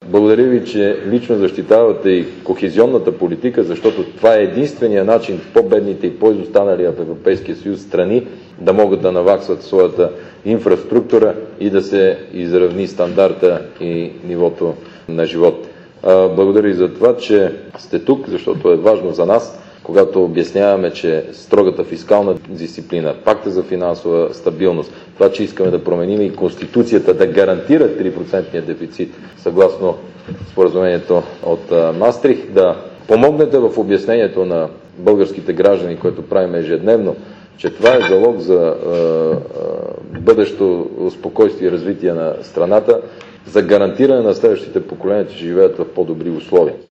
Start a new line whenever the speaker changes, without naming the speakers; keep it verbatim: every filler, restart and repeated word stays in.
Благодаря ви, че лично защитавате и кохезионната политика, защото това е единствения начин по-бедните и по-изостанали в Европейския съюз страни да могат да наваксват своята инфраструктура и да се изравни стандарта и нивото на живот. Благодаря и за това, че сте тук, защото е важно за нас, когато обясняваме, че строгата фискална дисциплина, пакта за финансова стабилност, това, че искаме да променим и Конституцията да гарантира три процента дефицит, съгласно споразумението от Мастрихт, да помогнете в обяснението на българските граждани, което правим ежедневно, че това е залог за е, е, бъдещо спокойствие и развитие на страната, за гарантиране на следващите поколения, че живеят в по-добри условия.